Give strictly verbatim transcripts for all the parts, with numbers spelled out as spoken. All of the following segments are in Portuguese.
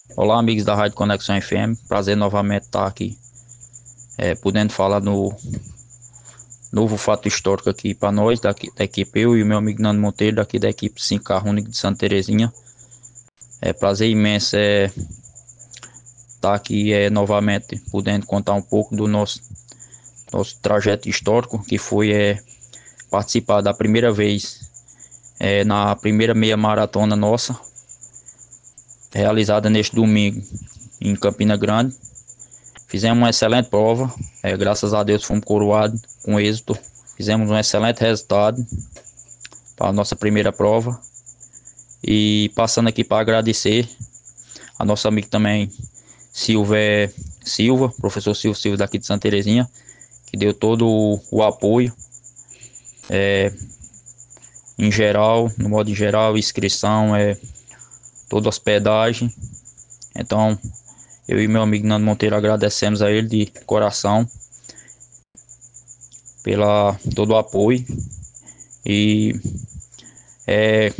Olá, amigos da Rádio Conexão F M. Prazer novamente estar aqui, é, podendo falar no novo fato histórico aqui para nós, daqui, da equipe, eu e o meu amigo Nando Monteiro, daqui da equipe cinco Carro Único de Santa Terezinha. É prazer imenso é, estar aqui é, novamente, podendo contar um pouco do nosso, nosso trajeto histórico, que foi é, participar da primeira vez é, na primeira meia maratona nossa, realizada neste domingo em Campina Grande. Fizemos uma excelente prova, é, graças a Deus fomos coroados com êxito. Fizemos um excelente resultado para a nossa primeira prova. E passando aqui para agradecer a nosso amigo também, Silver Silva, professor Silva Silva daqui de Santa Terezinha, que deu todo o, o apoio, é, em geral, no modo geral, inscrição, é, toda hospedagem. Então, eu e meu amigo Nando Monteiro agradecemos a ele de coração pela todo o apoio. E é,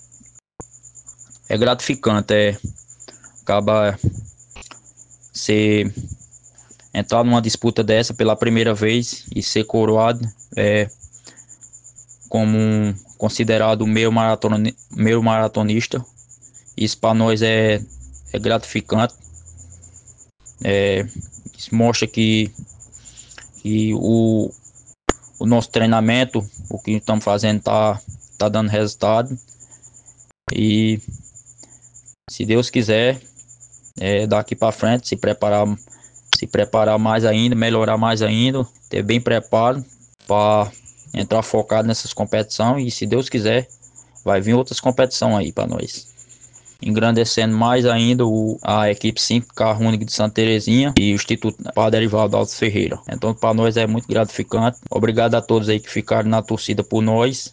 é gratificante, é, acaba ser entrar numa disputa dessa pela primeira vez e ser coroado é, como um, considerado meio, maratoni, meio maratonista. Isso para nós é, é gratificante. É, isso mostra que, que o, o nosso treinamento, o que estamos fazendo, está tá dando resultado. E se Deus quiser, é, daqui para frente, se preparar, se preparar mais ainda, melhorar mais ainda, ter bem preparo para entrar focado nessas competições. E se Deus quiser, vai vir outras competições aí para nós, engrandecendo mais ainda o, a equipe cinco Carro Único de Santa Terezinha e o Instituto Padre Erivaldo Alves Ferreira. Então para nós é muito gratificante. Obrigado a todos aí que ficaram na torcida por nós.